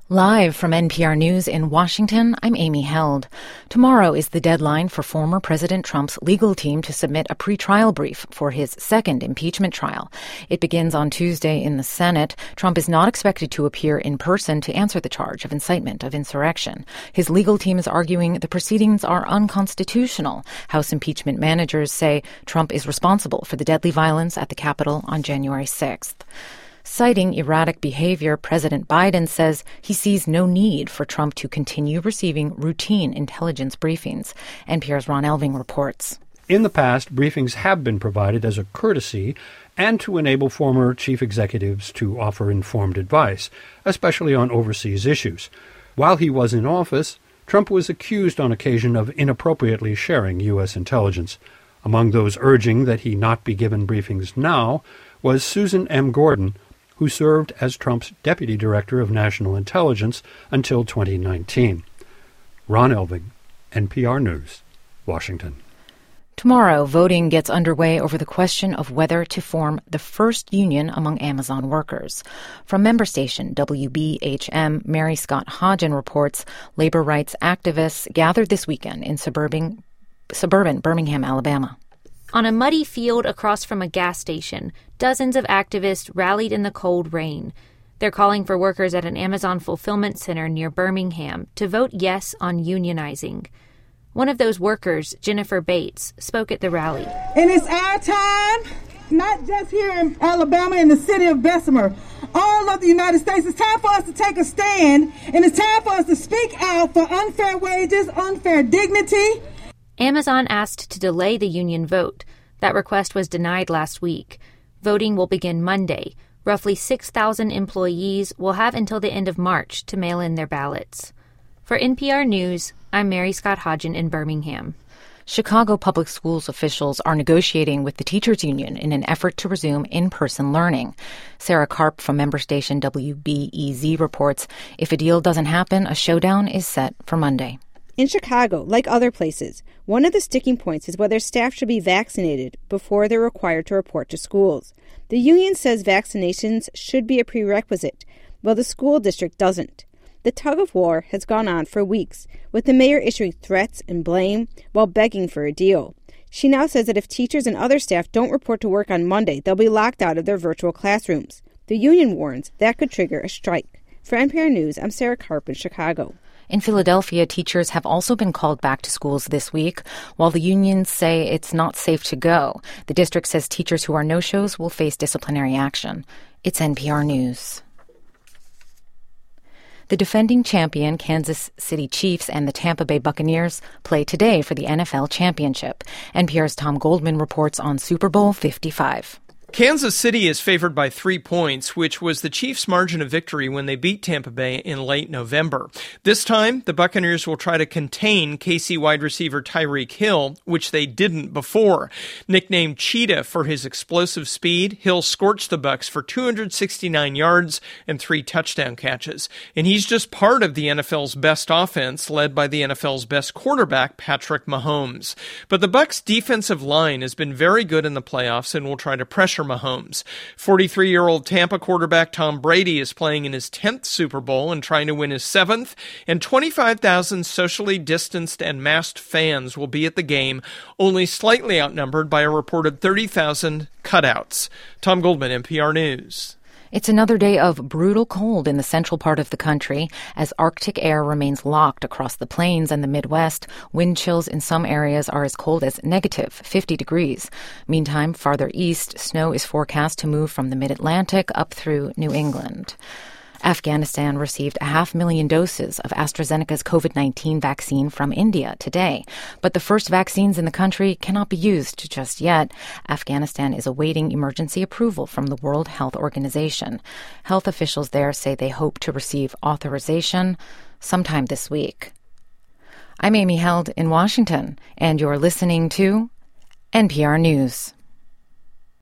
Live from NPR News in Washington, I'm Amy Held. Tomorrow is the deadline for former President Trump's legal team to submit a pretrial brief for his second impeachment trial. It begins on Tuesday in the Senate. Trump is not expected to appear in person to answer the charge of incitement of insurrection. His legal team is arguing the proceedings are unconstitutional. House impeachment managers say Trump is responsible for the deadly violence at the Capitol on January 6th. Citing erratic behavior, President Biden says he sees no need for Trump to continue receiving routine intelligence briefings. NPR's Ron Elving reports. In the past, briefings have been provided as a courtesy and to enable former chief executives to offer informed advice, especially on overseas issues. While he was in office, Trump was accused on occasion of inappropriately sharing U.S. intelligence. Among those urging that he not be given briefings now was Susan M. Gordon, who served as Trump's Deputy Director of National Intelligence until 2019. Ron Elving, NPR News, Washington. Tomorrow, voting gets underway over the question of whether to form the first union among Amazon workers. From member station WBHM, Mary Scott Hodgen reports labor rights activists gathered this weekend in suburban Birmingham, Alabama. On a muddy field across from a gas station, dozens of activists rallied in the cold rain. They're calling for workers at an Amazon fulfillment center near Birmingham to vote yes on unionizing. One of those workers, Jennifer Bates, spoke at the rally. And it's our time, not just here in Alabama, in the city of Bessemer, all of the United States. It's time for us to take a stand, and it's time for us to speak out for unfair wages, unfair dignity. Amazon asked to delay the union vote. That request was denied last week. Voting will begin Monday. Roughly 6,000 employees will have until the end of March to mail in their ballots. For NPR News, I'm Mary Scott Hodgen in Birmingham. Chicago Public Schools officials are negotiating with the teachers union in an effort to resume in-person learning. Sarah Karp from member station WBEZ reports if a deal doesn't happen, a showdown is set for Monday. In Chicago, like other places, one of the sticking points is whether staff should be vaccinated before they're required to report to schools. The union says vaccinations should be a prerequisite, while the school district doesn't. The tug-of-war has gone on for weeks, with the mayor issuing threats and blame while begging for a deal. She now says that if teachers and other staff don't report to work on Monday, they'll be locked out of their virtual classrooms. The union warns that could trigger a strike. For NPR News, I'm Sarah Karp in Chicago. In Philadelphia, teachers have also been called back to schools this week, while the unions say it's not safe to go. The district says teachers who are no-shows will face disciplinary action. It's NPR News. The defending champion Kansas City Chiefs and the Tampa Bay Buccaneers play today for the NFL Championship. NPR's Tom Goldman reports on Super Bowl 55. Kansas City is favored by 3 points, which was the Chiefs' margin of victory when they beat Tampa Bay in late November. This time, the Buccaneers will try to contain KC wide receiver Tyreek Hill, which they didn't before. Nicknamed Cheetah for his explosive speed, Hill scorched the Bucs for 269 yards and 3 touchdown catches. And he's just part of the NFL's best offense, led by the NFL's best quarterback, Patrick Mahomes. But the Bucs' defensive line has been very good in the playoffs and will try to pressure Mahomes. 43-year-old Tampa quarterback Tom Brady is playing in his 10th Super Bowl and trying to win his 7th, and 25,000 socially distanced and masked fans will be at the game, only slightly outnumbered by a reported 30,000 cutouts. Tom Goldman, NPR News. It's another day of brutal cold in the central part of the country as Arctic air remains locked across the plains and the Midwest. Wind chills in some areas are as cold as negative 50 degrees. Meantime, farther east, snow is forecast to move from the mid-Atlantic up through New England. Afghanistan received 500,000 doses of AstraZeneca's COVID-19 vaccine from India today. But the first vaccines in the country cannot be used just yet. Afghanistan is awaiting emergency approval from the World Health Organization. Health officials there say they hope to receive authorization sometime this week. I'm Amy Held in Washington, and you're listening to NPR News.